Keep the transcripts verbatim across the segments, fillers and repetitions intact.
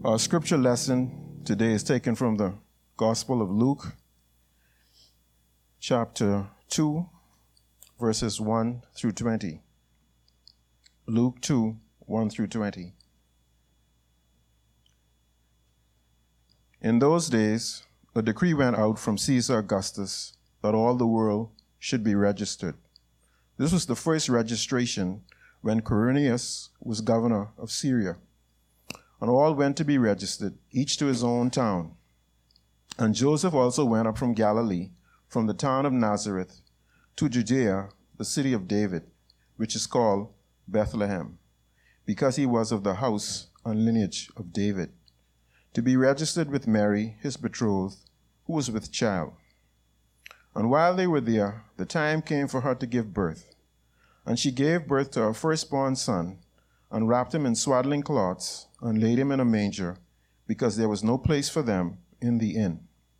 Our scripture lesson today is taken from the Gospel of Luke, chapter two, verses one through twenty. Luke two, one through twenty. In those days, a decree went out from Caesar Augustus that all the world should be registered. This was the first registration when Quirinius was governor of Syria. And all went to be registered, each to his own town. And Joseph also went up from Galilee, from the town of Nazareth, to Judea, the city of David, which is called Bethlehem, because he was of the house and lineage of David, to be registered with Mary, his betrothed, who was with child. And while they were there, the time came for her to give birth. And she gave birth to her firstborn son, and wrapped him in swaddling cloths, and laid him in a manger, because there was no place for them in the inn.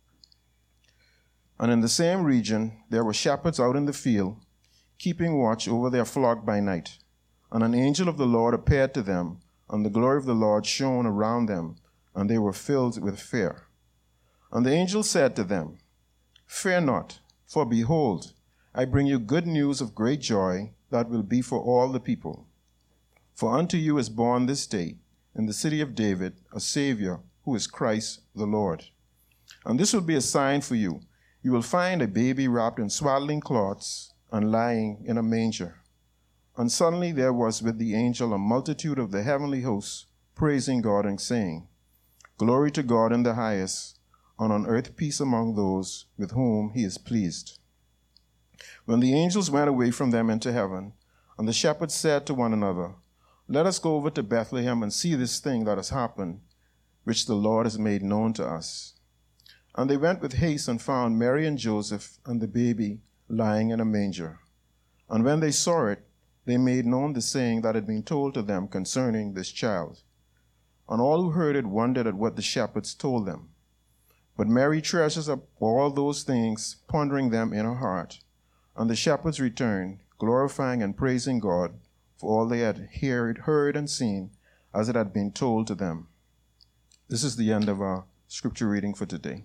And in the same region there were shepherds out in the field, keeping watch over their flock by night. And an angel of the Lord appeared to them, and the glory of the Lord shone around them, and they were filled with fear. And the angel said to them, "Fear not, for behold, I bring you good news of great joy that will be for all the people. For unto you is born this day in the city of David a Savior, who is Christ the Lord. And this will be a sign for you. You will find a baby wrapped in swaddling cloths and lying in a manger." And suddenly there was with the angel a multitude of the heavenly hosts, praising God and saying, "Glory to God in the highest, and on earth peace among those with whom he is pleased." When the angels went away from them into heaven, and the shepherds said to one another, "Let us go over to Bethlehem and see this thing that has happened, which the Lord has made known to us." And they went with haste and found Mary and Joseph and the baby lying in a manger. And when they saw it, they made known the saying that had been told to them concerning this child. And all who heard it wondered at what the shepherds told them. But Mary treasures up all those things, pondering them in her heart. And the shepherds returned, glorifying and praising God for all they had heard, heard and seen, as it had been told to them. This is the end of our scripture reading for today.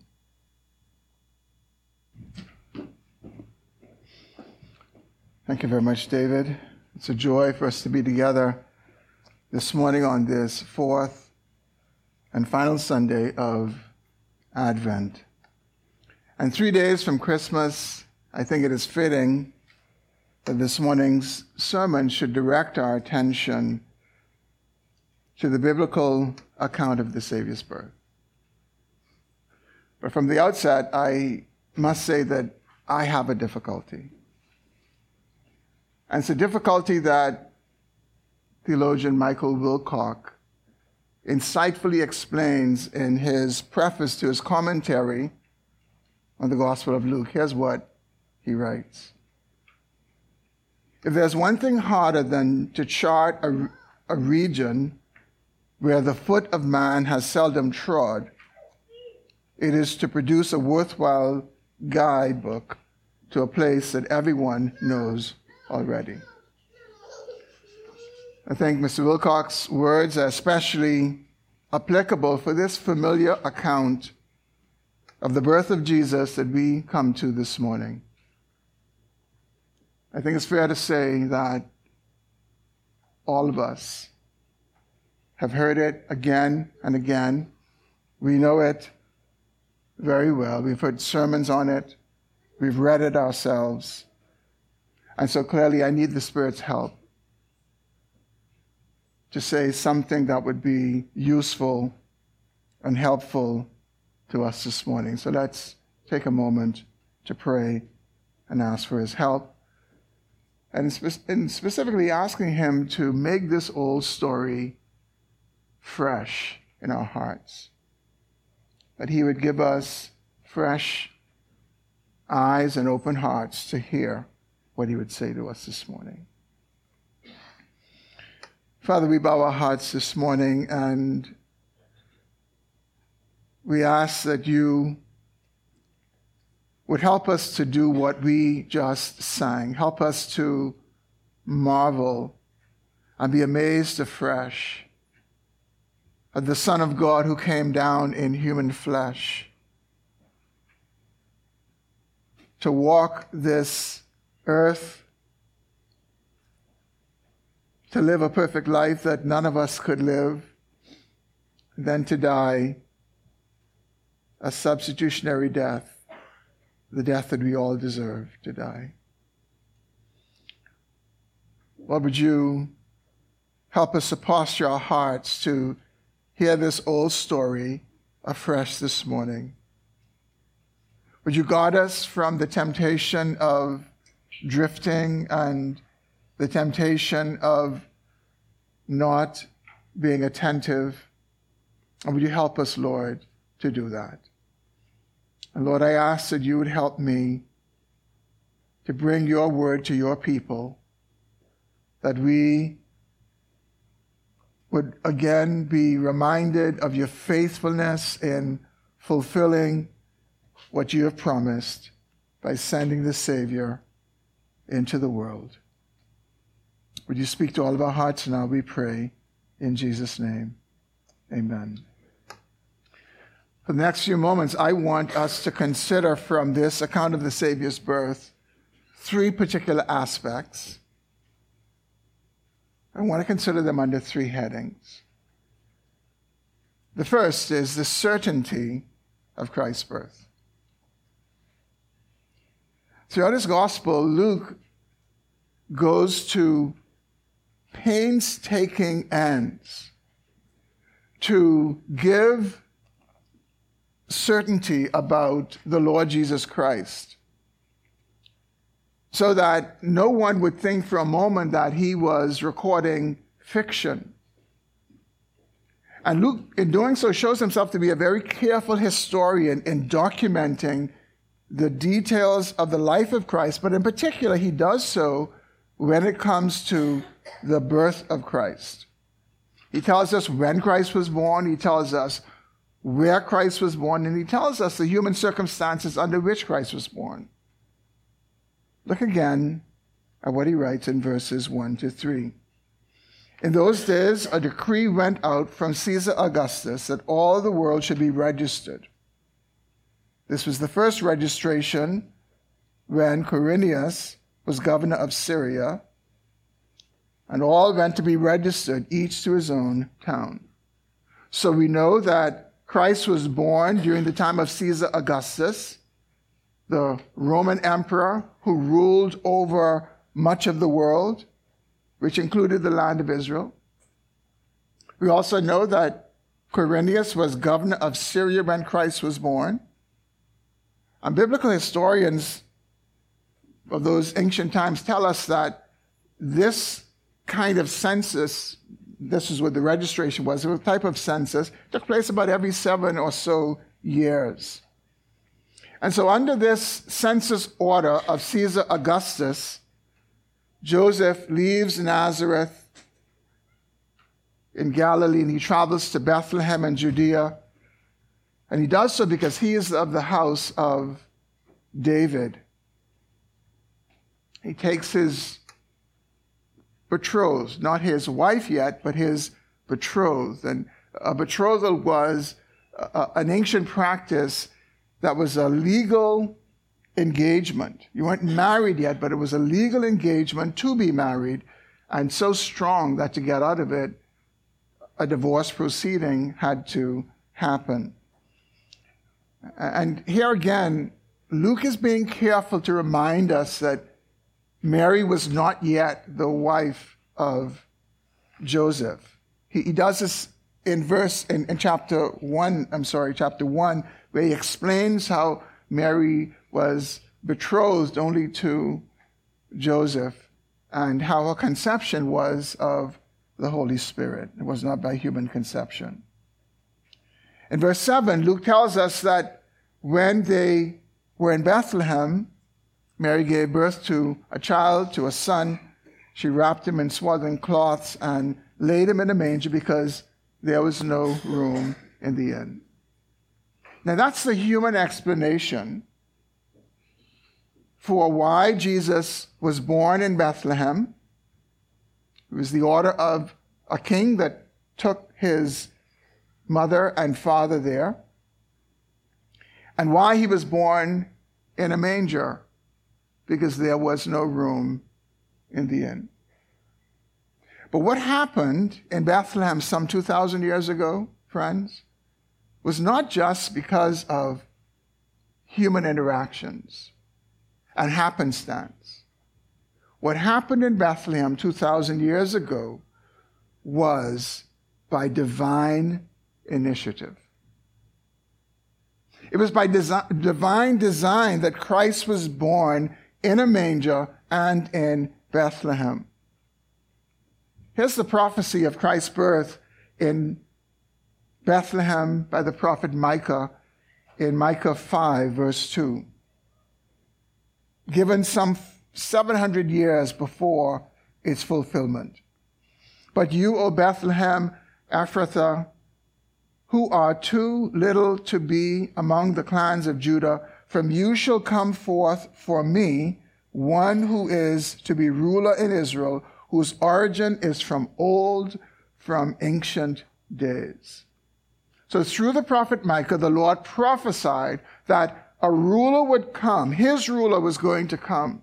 Thank you very much, David. It's a joy for us to be together this morning on this fourth and final Sunday of Advent. And three days from Christmas, I think it is fitting that this morning's sermon should direct our attention to the biblical account of the Savior's birth. But from the outset, I must say that I have a difficulty. And it's a difficulty that theologian Michael Wilcock insightfully explains in his preface to his commentary on the Gospel of Luke. Here's what he writes. If there's one thing harder than to chart a, a region where the foot of man has seldom trod, it is to produce a worthwhile guidebook to a place that everyone knows already. I think Mister Wilcock's words are especially applicable for this familiar account of the birth of Jesus that we come to this morning. I think it's fair to say that all of us have heard it again and again. We know it very well. We've heard sermons on it. We've read it ourselves. And so clearly I need the Spirit's help to say something that would be useful and helpful to us this morning. So let's take a moment to pray and ask for his help. And, spe- and specifically asking him to make this old story fresh in our hearts. That he would give us fresh eyes and open hearts to hear what he would say to us this morning. Father, we bow our hearts this morning and we ask that you would help us to do what we just sang. Help us to marvel and be amazed afresh of the Son of God who came down in human flesh to walk this earth, to live a perfect life that none of us could live, and then to die a substitutionary death, the death that we all deserve to die. Lord, would you help us to posture our hearts to hear this old story afresh this morning? Would you guard us from the temptation of drifting and the temptation of not being attentive? And would you help us, Lord, to do that? And Lord, I ask that you would help me to bring your word to your people, that we would again be reminded of your faithfulness in fulfilling what you have promised by sending the Savior into the world. Would you speak to all of our hearts now, we pray, in Jesus' name. Amen. For the next few moments, I want us to consider from this account of the Savior's birth three particular aspects. I want to consider them under three headings. The first is the certainty of Christ's birth. Throughout his gospel, Luke goes to painstaking ends to give certainty about the Lord Jesus Christ, so that no one would think for a moment that he was recording fiction. And Luke, in doing so, shows himself to be a very careful historian in documenting the details of the life of Christ, but in particular, he does so when it comes to the birth of Christ. He tells us when Christ was born, he tells us where Christ was born, and he tells us the human circumstances under which Christ was born. Look again at what he writes in verses one to three. In those days, a decree went out from Caesar Augustus that all the world should be registered. This was the first registration when Quirinius was governor of Syria, and all went to be registered, each to his own town. So we know that Christ was born during the time of Caesar Augustus, the Roman emperor who ruled over much of the world, which included the land of Israel. We also know that Quirinius was governor of Syria when Christ was born. And biblical historians of those ancient times tell us that this kind of census, this is what the registration was, a type of census, took place about every seven or so years. And so under this census order of Caesar Augustus, Joseph leaves Nazareth in Galilee and he travels to Bethlehem in Judea. And he does so because he is of the house of David. He takes his betrothed, not his wife yet, but his betrothed. And a betrothal was a, an ancient practice that was a legal engagement. You weren't married yet, but it was a legal engagement to be married, and so strong that to get out of it, a divorce proceeding had to happen. And here again, Luke is being careful to remind us that Mary was not yet the wife of Joseph. He, he does this in verse, in, in chapter one, I'm sorry, chapter one, where he explains how Mary was betrothed only to Joseph and how her conception was of the Holy Spirit. It was not by human conception. In verse seven, Luke tells us that when they were in Bethlehem, Mary gave birth to a child, to a son. She wrapped him in swaddling cloths and laid him in a manger because there was no room in the inn. Now that's the human explanation for why Jesus was born in Bethlehem. It was the order of a king that took his mother and father there, and why he was born in a manger, because there was no room in the inn. But what happened in Bethlehem some two thousand years ago, friends, was not just because of human interactions and happenstance. What happened in Bethlehem two thousand years ago was by divine initiative. It was by desi- divine design that Christ was born in a manger and in Bethlehem. Here's the prophecy of Christ's birth in Bethlehem by the prophet Micah in Micah five, verse two. Given some seven hundred years before its fulfillment. But you, O Bethlehem, Ephrathah, who are too little to be among the clans of Judah, from you shall come forth for me one who is to be ruler in Israel, whose origin is from old, from ancient days. So through the prophet Micah, the Lord prophesied that a ruler would come. His ruler was going to come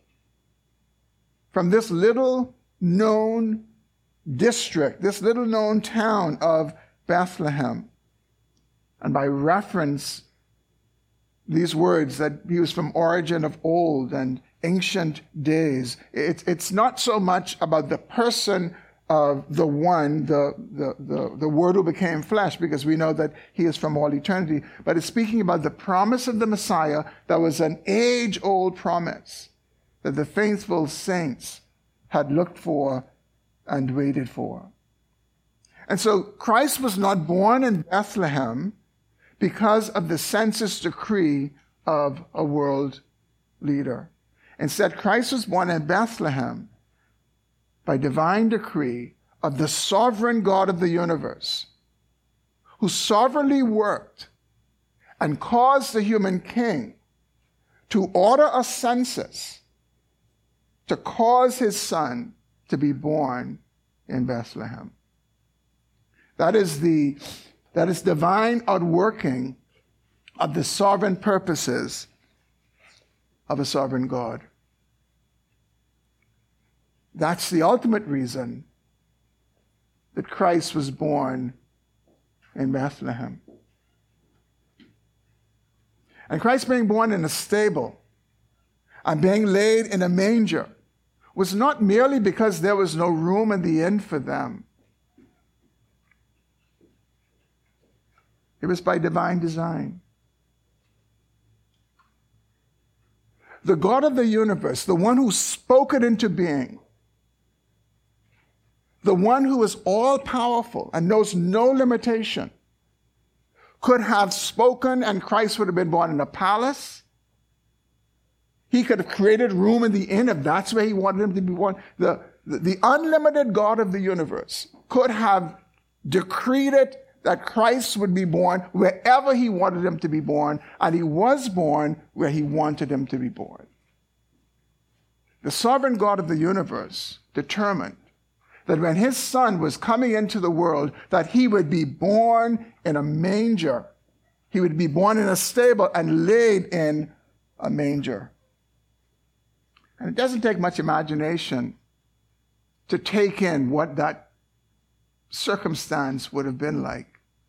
from this little known district, this little known town of Bethlehem. And by reference, these words that he was from origin of old and ancient days, it's, it's not so much about the person of the one, the, the, the, the Word who became flesh, because we know that he is from all eternity, but it's speaking about the promise of the Messiah that was an age-old promise that the faithful saints had looked for and waited for. And so Christ was not born in Bethlehem because of the census decree of a world leader. Instead, Christ was born in Bethlehem by divine decree of the sovereign God of the universe, who sovereignly worked and caused the human king to order a census to cause his son to be born in Bethlehem. That is the that is divine outworking of the sovereign purposes of a sovereign God. That's the ultimate reason that Christ was born in Bethlehem. And Christ being born in a stable and being laid in a manger was not merely because there was no room in the inn for them. It was by divine design. The God of the universe, the one who spoke it into being, the one who is all-powerful and knows no limitation, could have spoken and Christ would have been born in a palace. He could have created room in the inn if that's where he wanted him to be born. The, the, the unlimited God of the universe could have decreed it that Christ would be born wherever he wanted him to be born, and he was born where he wanted him to be born. The sovereign God of the universe determined that when his son was coming into the world, that he would be born in a manger. He would be born in a stable and laid in a manger. And it doesn't take much imagination to take in what that circumstance would have been like.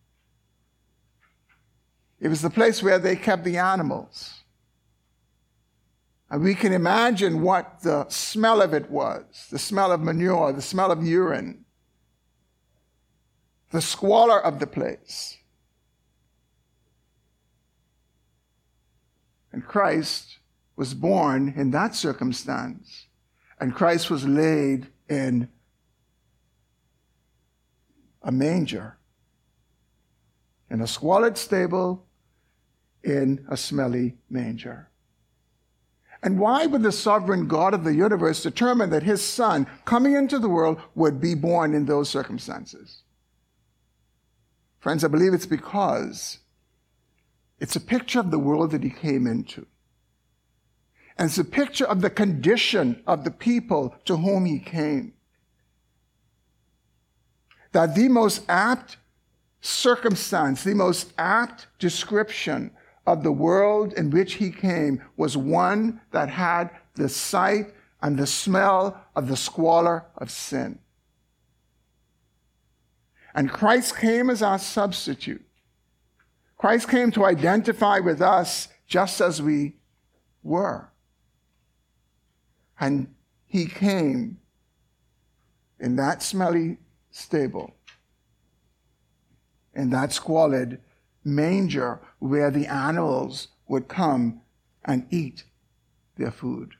It was the place where they kept the animals. And we can imagine what the smell of it was, the smell of manure, the smell of urine, the squalor of the place. And Christ was born in that circumstance, and Christ was laid in a manger, in a squalid stable, in a smelly manger. And why would the sovereign God of the universe determine that his son coming into the world would be born in those circumstances? Friends, I believe it's because it's a picture of the world that he came into. And it's a picture of the condition of the people to whom he came. That the most apt circumstance, the most apt description of the world in which he came was one that had the sight and the smell of the squalor of sin. And Christ came as our substitute. Christ came to identify with us just as we were. And he came in that smelly stable, in that squalid manger where the animals would come and eat their food.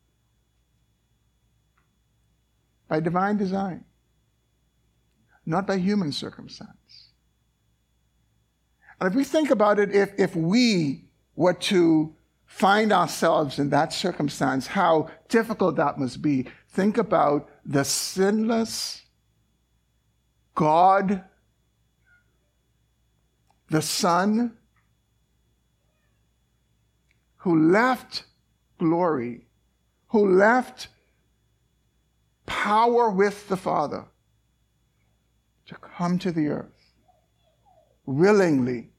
By divine design, not by human circumstance. And if we think about it, if, if we were to find ourselves in that circumstance, how difficult that must be. Think about the sinless God, the Son, who left glory, who left power with the Father to come to the earth willingly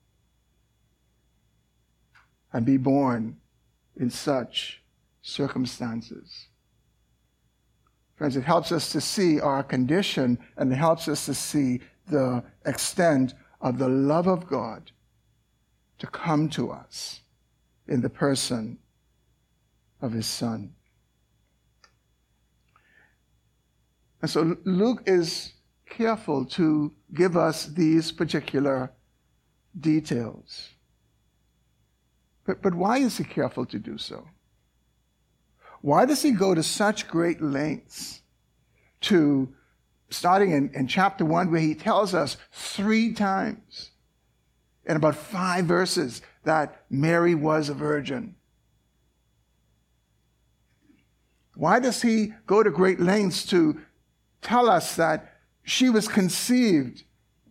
and be born in such circumstances. Friends, it helps us to see our condition, and it helps us to see the extent of the love of God to come to us in the person of his Son. And so Luke is careful to give us these particular details. But, but why is he careful to do so? Why does he go to such great lengths to, starting in, in chapter one, where he tells us three times in about five verses that Mary was a virgin? Why does he go to great lengths to tell us that she was conceived?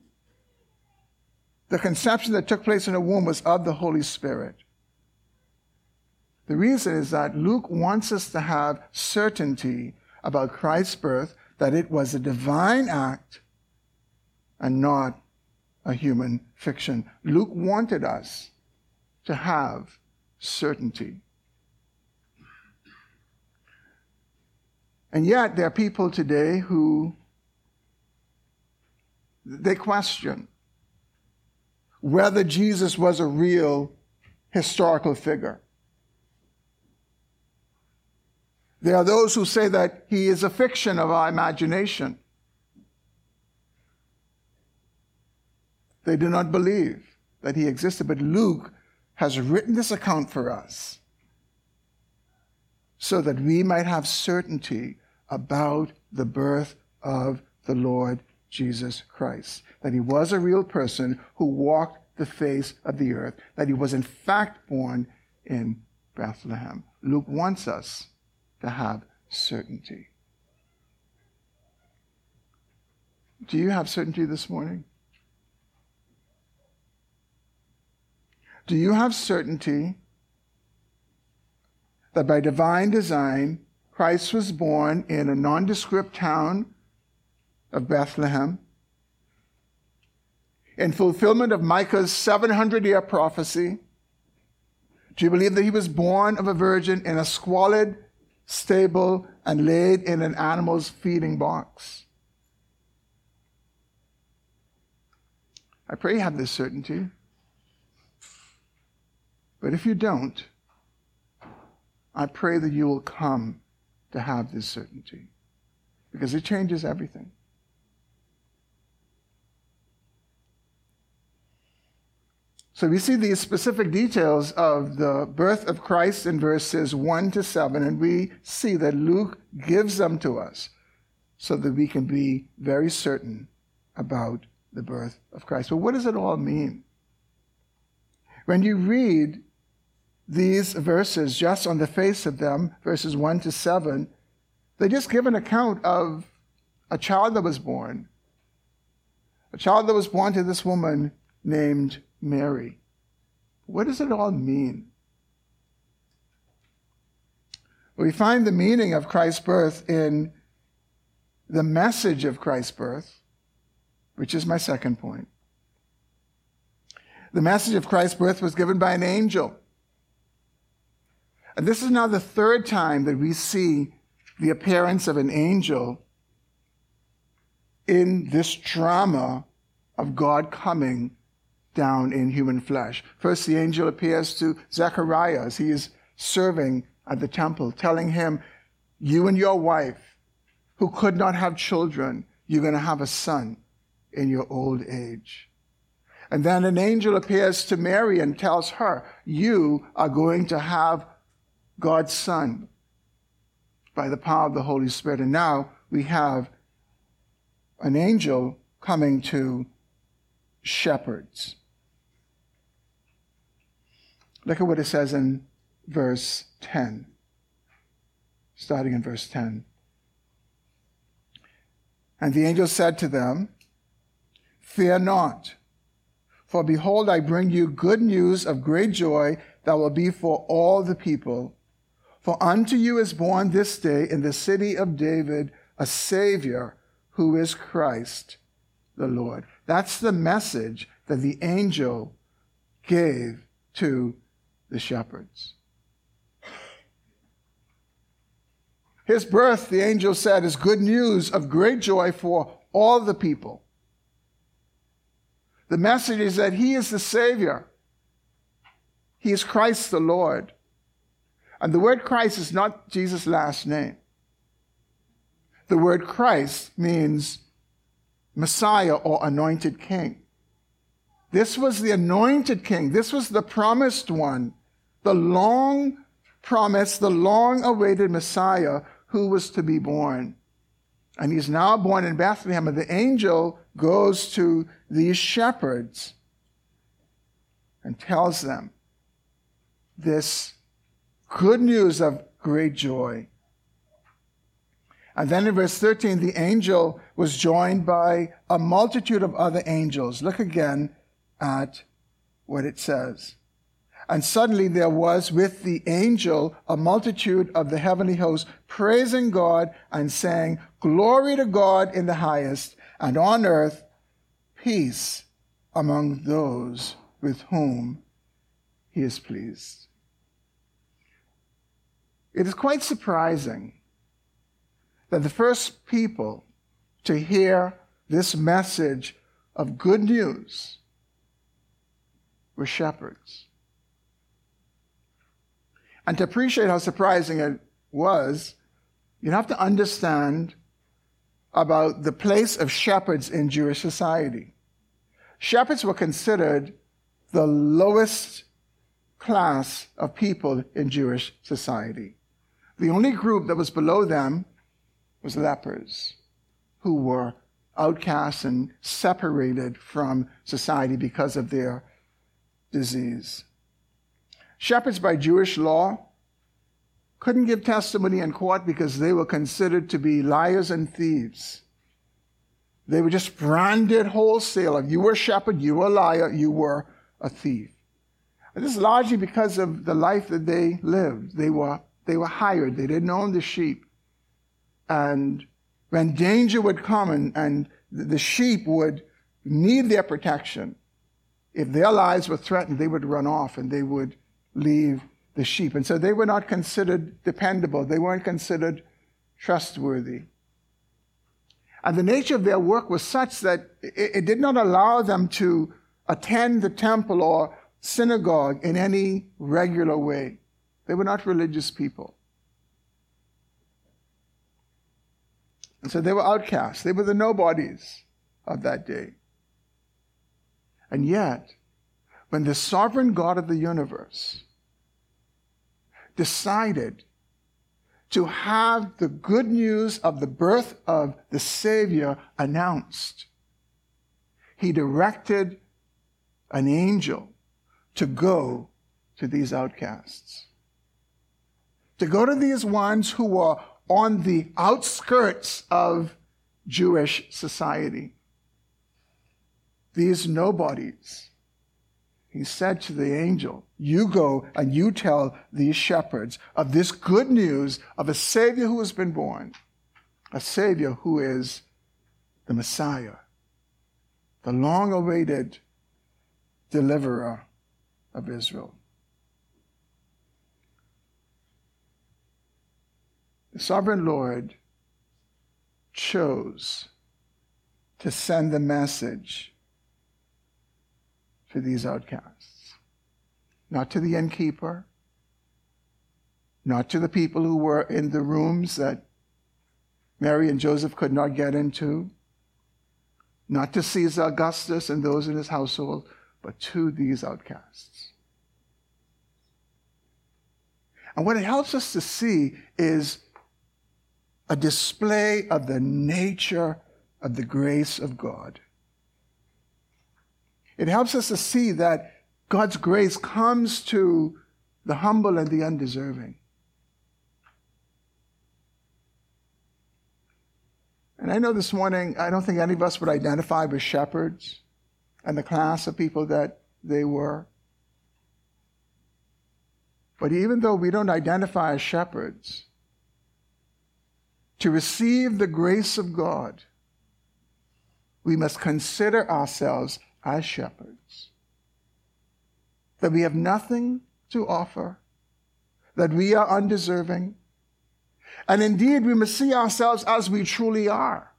The conception that took place in her womb was of the Holy Spirit. The reason is that Luke wants us to have certainty about Christ's birth, that it was a divine act and not a human fiction. Luke wanted us to have certainty. And yet there are people today who, they question whether Jesus was a real historical figure. There are those who say that he is a fiction of our imagination. They do not believe that he existed, but Luke has written this account for us so that we might have certainty about the birth of the Lord Jesus Christ, that he was a real person who walked the face of the earth, that he was in fact born in Bethlehem. Luke wants us to have certainty. Do you have certainty this morning? Do you have certainty that by divine design, Christ was born in a nondescript town of Bethlehem in fulfillment of Micah's seven hundred year prophecy? Do you believe that he was born of a virgin in a squalid stable and laid in an animal's feeding box? I pray you have this certainty. But if you don't, I pray that you will come to have this certainty, because it changes everything. So we see these specific details of the birth of Christ in verses one to seven, and we see that Luke gives them to us so that we can be very certain about the birth of Christ. But what does it all mean? When you read these verses just on the face of them, verses one to seven, they just give an account of a child that was born. A child that was born to this woman named Mary. What does it all mean? We find the meaning of Christ's birth in the message of Christ's birth, which is my second point. The message of Christ's birth was given by an angel. And this is now the third time that we see the appearance of an angel in this drama of God coming down in human flesh. First, the angel appears to Zechariah as he is serving at the temple, telling him, you and your wife, who could not have children, you're going to have a son in your old age. And then an angel appears to Mary and tells her, you are going to have God's son by the power of the Holy Spirit. And now we have an angel coming to shepherds. Look at what it says in verse ten. Starting in verse ten. And the angel said to them, fear not, for behold, I bring you good news of great joy that will be for all the people. For unto you is born this day in the city of David a Savior, who is Christ the Lord. That's the message that the angel gave to the shepherds. His birth, the angel said, is good news of great joy for all the people. The message is that he is the Savior. He is Christ the Lord. And the word Christ is not Jesus' last name. The word Christ means Messiah or anointed king. This was the anointed king. This was the promised one, the long promised, the long awaited Messiah who was to be born. And he's now born in Bethlehem. And the angel goes to these shepherds and tells them this good news of great joy. And then in verse thirteen, the angel was joined by a multitude of other angels. Look again at what it says. And suddenly there was with the angel a multitude of the heavenly host, praising God and saying, glory to God in the highest, and on earth peace among those with whom he is pleased. It is quite surprising that the first people to hear this message of good news were shepherds. And to appreciate how surprising it was, you have to understand about the place of shepherds in Jewish society. Shepherds were considered the lowest class of people in Jewish society. The only group that was below them was lepers, who were outcasts and separated from society because of their disease. Shepherds by Jewish law couldn't give testimony in court because they were considered to be liars and thieves. They were just branded wholesale. If you were a shepherd, you were a liar, you were a thief. And this is largely because of the life that they lived. They were, they were hired. They didn't own the sheep. And when danger would come and, and the sheep would need their protection, if their lives were threatened, they would run off and they would leave the sheep. And so they were not considered dependable. They weren't considered trustworthy. And the nature of their work was such that it, it did not allow them to attend the temple or synagogue in any regular way. They were not religious people. And so they were outcasts. They were the nobodies of that day. And yet, when the sovereign God of the universe decided to have the good news of the birth of the Savior announced, he directed an angel to go to these outcasts, to go to these ones who were on the outskirts of Jewish society, these nobodies. He said to the angel, you go and you tell these shepherds of this good news of a Savior who has been born, a Savior who is the Messiah, the long-awaited deliverer of Israel. The sovereign Lord chose to send the message to these outcasts. Not to the innkeeper, not to the people who were in the rooms that Mary and Joseph could not get into, not to Caesar Augustus and those in his household, but to these outcasts. And what it helps us to see is a display of the nature of the grace of God. It helps us to see that God's grace comes to the humble and the undeserving. And I know this morning, I don't think any of us would identify with shepherds and the class of people that they were. But even though we don't identify as shepherds, to receive the grace of God, we must consider ourselves as shepherds. That we have nothing to offer, that we are undeserving. And indeed, we must see ourselves as we truly are.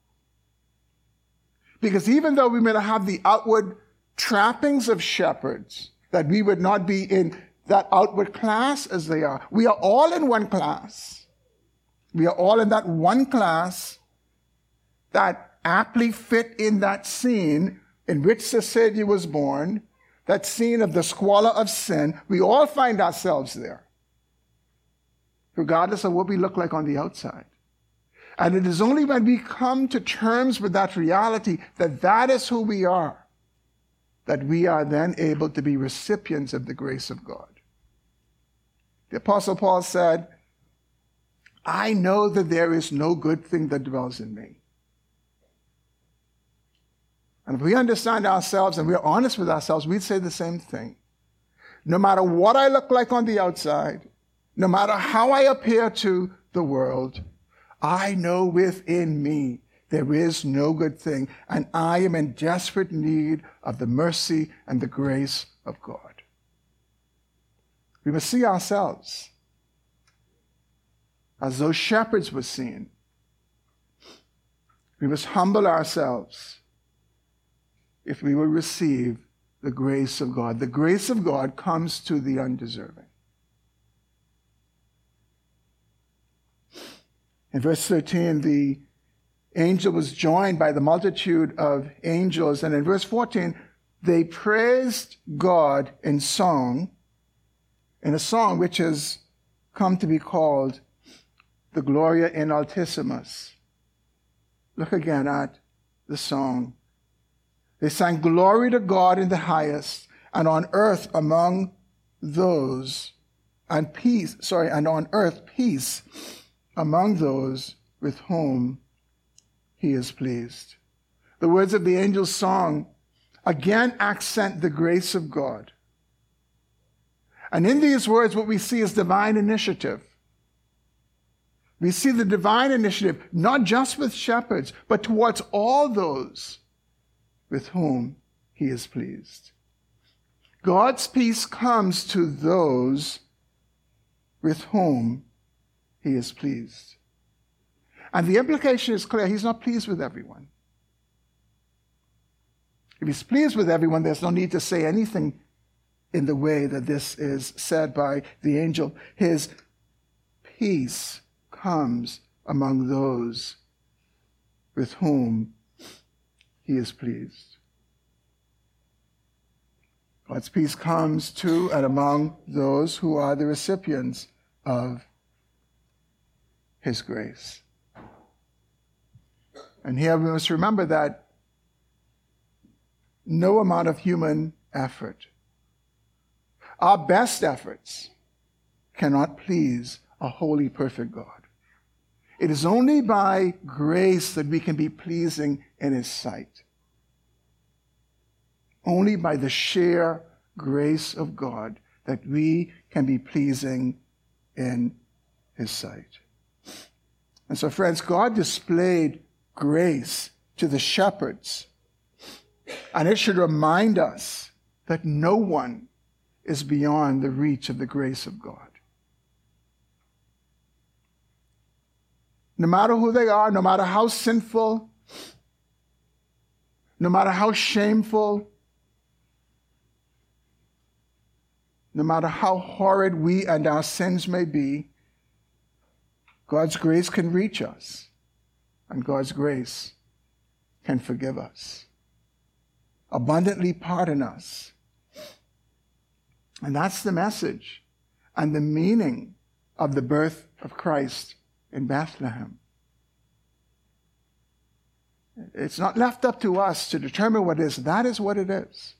Because even though we may not have the outward trappings of shepherds, that we would not be in that outward class as they are, we are all in one class. We are all in that one class that aptly fit in that scene in which the Savior was born, that scene of the squalor of sin. We all find ourselves there, regardless of what we look like on the outside. And it is only when we come to terms with that reality that that is who we are, that we are then able to be recipients of the grace of God. The Apostle Paul said, I know that there is no good thing that dwells in me. And if we understand ourselves and we're honest with ourselves, we'd say the same thing. No matter what I look like on the outside, no matter how I appear to the world, I know within me there is no good thing, and I am in desperate need of the mercy and the grace of God. We must see ourselves as those shepherds were seen. We must humble ourselves if we will receive the grace of God. The grace of God comes to the undeserving. In verse thirteen, the angel was joined by the multitude of angels. And in verse fourteen, they praised God in song, in a song which has come to be called the Gloria in Altissimus. Look again at the song. They sang glory to God in the highest, and on earth among those, and peace, sorry, and on earth peace among those with whom he is pleased. The words of the angel's song again accent the grace of God. And in these words, what we see is divine initiative. We see the divine initiative, not just with shepherds, but towards all those with whom he is pleased. God's peace comes to those with whom he is pleased. And the implication is clear. He's not pleased with everyone. If he's pleased with everyone, there's no need to say anything in the way that this is said by the angel. His peace comes among those with whom he is pleased. God's peace comes to and among those who are the recipients of his grace. And here we must remember that no amount of human effort, our best efforts, cannot please a holy, perfect God. It is only by grace that we can be pleasing in his sight. Only by the sheer grace of God that we can be pleasing in his sight. And so, friends, God displayed grace to the shepherds, and it should remind us that no one is beyond the reach of the grace of God. No matter who they are, no matter how sinful, no matter how shameful, no matter how horrid we and our sins may be, God's grace can reach us, and God's grace can forgive us, abundantly pardon us. And that's the message and the meaning of the birth of Christ in Bethlehem. It's not left up to us to determine what it is. That is what it is.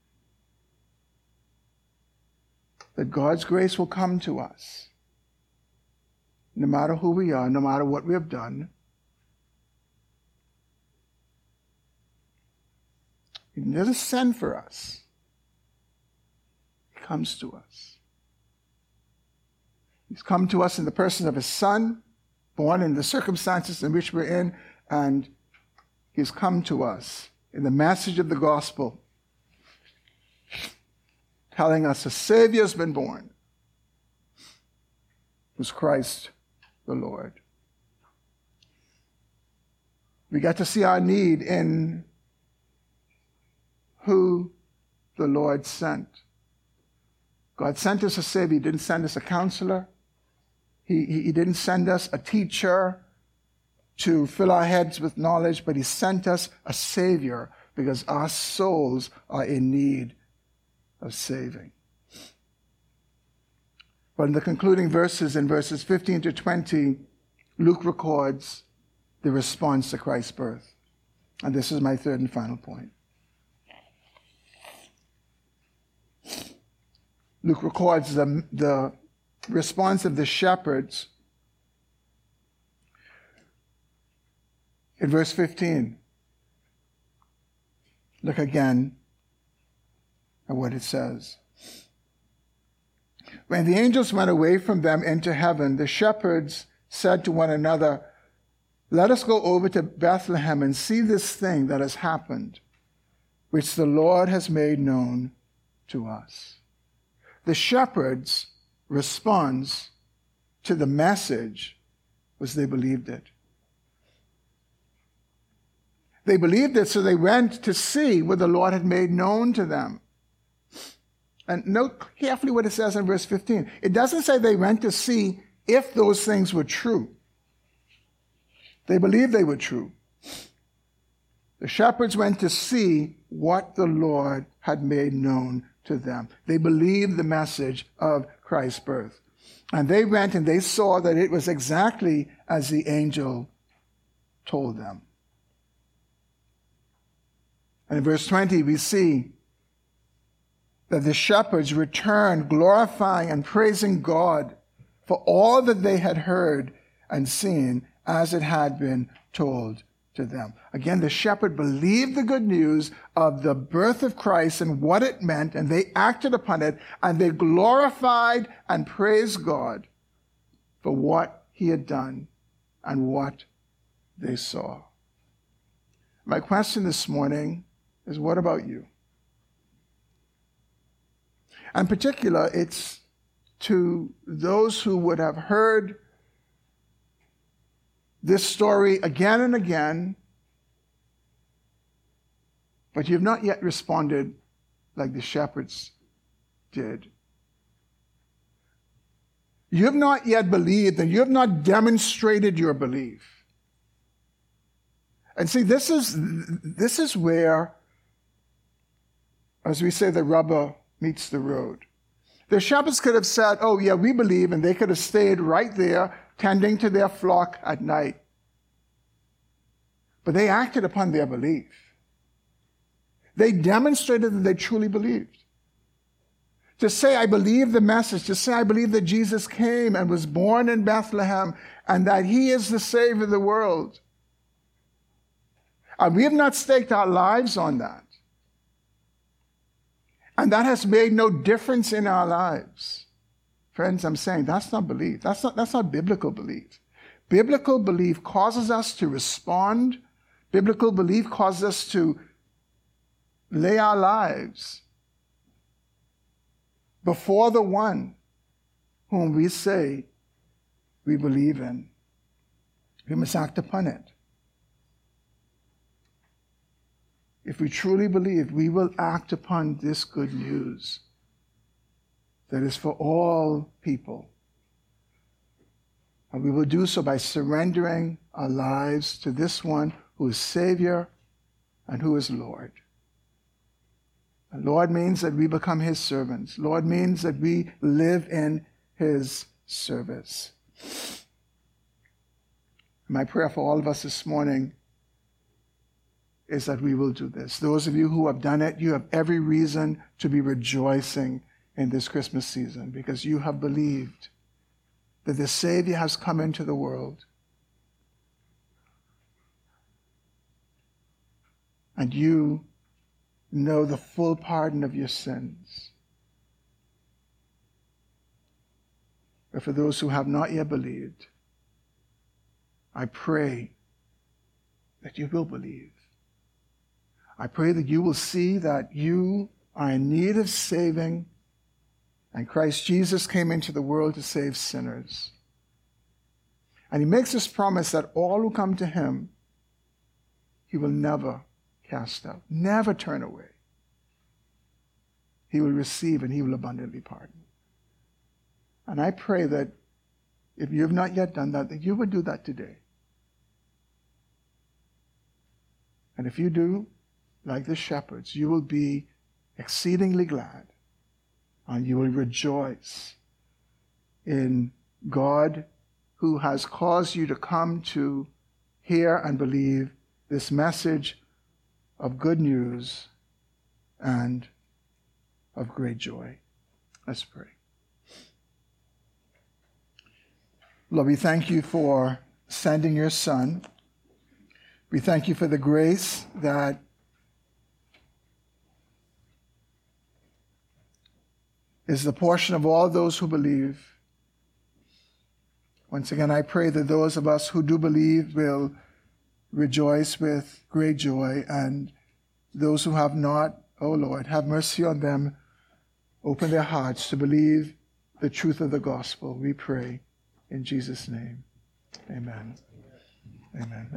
That God's grace will come to us, no matter who we are, no matter what we have done. He doesn't send for us. He comes to us. He's come to us in the person of his Son, born in the circumstances in which we're in, and he's come to us in the message of the gospel, telling us a Savior has been born, who's Christ the Lord. We get to see our need in who the Lord sent. God sent us a Savior. He didn't send us a counselor. He, he, he didn't send us a teacher to fill our heads with knowledge, but he sent us a Savior because our souls are in need of saving. But in the concluding verses, in verses fifteen to twenty, Luke records the response to Christ's birth. And this is my third and final point. Luke records the, the response of the shepherds in verse fifteen. Look again at what it says. When the angels went away from them into heaven, the shepherds said to one another, "Let us go over to Bethlehem and see this thing that has happened, which the Lord has made known to us." The shepherds' response to the message was they believed it. They believed it, so they went to see what the Lord had made known to them. And note carefully what it says in verse fifteen. It doesn't say they went to see if those things were true. They believed they were true. The shepherds went to see what the Lord had made known to them. They believed the message of Christ's birth. And they went and they saw that it was exactly as the angel told them. And in verse twenty, we see that the shepherds returned glorifying and praising God for all that they had heard and seen as it had been told to them. Again, the shepherd believed the good news of the birth of Christ and what it meant, and they acted upon it, and they glorified and praised God for what he had done and what they saw. My question this morning is, what about you? In particular, it's to those who would have heard this story again and again, but you've not yet responded like the shepherds did. You have not yet believed, and you have not demonstrated your belief. And see, this is, this is where, as we say, the rubber meets the road. The shepherds could have said, "Oh yeah, we believe," and they could have stayed right there tending to their flock at night. But they acted upon their belief. They demonstrated that they truly believed. To say, "I believe the message," to say, "I believe that Jesus came and was born in Bethlehem and that he is the Savior of the world." And we have not staked our lives on that. And that has made no difference in our lives. Friends, I'm saying that's not belief. That's not, that's not biblical belief. Biblical belief causes us to respond. Biblical belief causes us to lay our lives before the one whom we say we believe in. We must act upon it. If we truly believe, we will act upon this good news that is for all people. And we will do so by surrendering our lives to this one who is Savior and who is Lord. And Lord means that we become his servants. Lord means that we live in his service. My prayer for all of us this morning is that we will do this. Those of you who have done it, you have every reason to be rejoicing in this Christmas season because you have believed that the Savior has come into the world. And you know the full pardon of your sins. But for those who have not yet believed, I pray that you will believe. I pray that you will see that you are in need of saving, and Christ Jesus came into the world to save sinners. And he makes this promise that all who come to him, he will never cast out, never turn away. He will receive and he will abundantly pardon. And I pray that if you have not yet done that, that you would do that today. And if you do, like the shepherds, you will be exceedingly glad and you will rejoice in God who has caused you to come to hear and believe this message of good news and of great joy. Let's pray. Lord, we thank you for sending your Son. We thank you for the grace that is the portion of all those who believe. Once again, I pray that those of us who do believe will rejoice with great joy, and those who have not, oh Lord, have mercy on them. Open their hearts to believe the truth of the gospel. We pray in Jesus' name. Amen. Amen.